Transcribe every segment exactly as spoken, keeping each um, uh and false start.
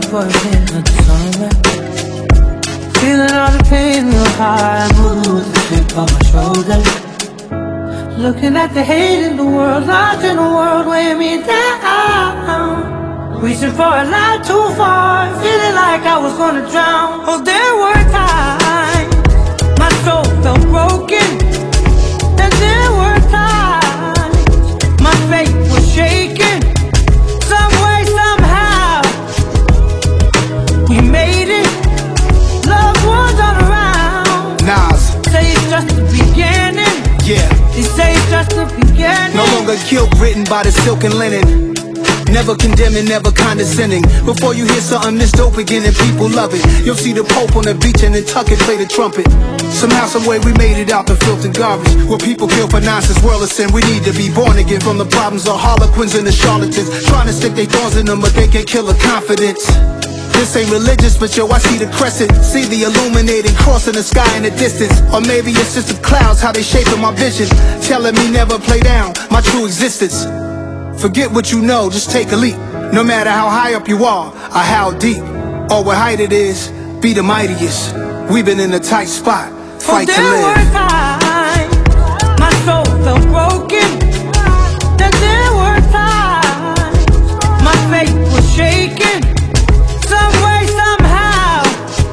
for a minute of the sunrise. Feeling all the pain in your heart, moving with the tip on my shoulder. Looking at the hate in the world, lost in a world weighing me down. Reaching for a light too far, feeling like I was gonna drown. Oh, there were times my soul felt broken, and there were times my faith was shaken. Some way, somehow, we made it. Loved ones all around. Nas. Say it's just the beginning. Yeah. They say it's just the beginning. No longer guilt written by the silk and linen. Never condemning, never condescending. Before you hear something this dope again and people love it, you'll see the Pope on the beach and Nantucket play the trumpet. Somehow, someway we made it out the filth and garbage. Where people kill for nonsense, world of sin. We need to be born again from the problems of harlequins and the charlatans, trying to stick their thorns in them but they can kill the confidence. This ain't religious, but yo, I see the crescent. See the illuminating cross in the sky in the distance. Or maybe it's just the clouds, how they shaping my vision, telling me never play down my true existence. Forget what you know, just take a leap. No matter how high up you are, or how deep, or what height it is, be the mightiest. We've been in a tight spot, fight to live. There were times my soul felt broken, and there were times my faith was shaken. Some way, somehow,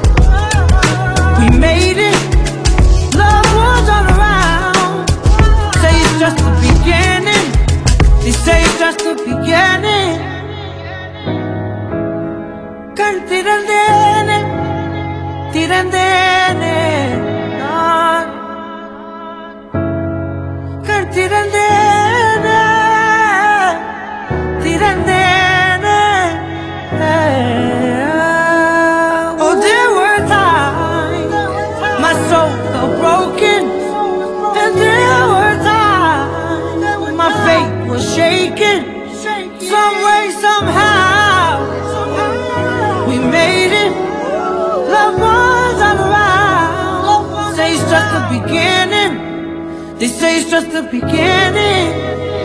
we made it. Loved ones all around. Say it's just the beginning. They say it's just the beginning. Girl, tirandene, tirandene, ah. Girl, tirandene, tirandene, eh. Oh, there were times my soul felt broken, and there were times my faith was shaken. Some way, somehow, we made it. Loved ones all around. Say it's just the beginning. They say it's just the beginning.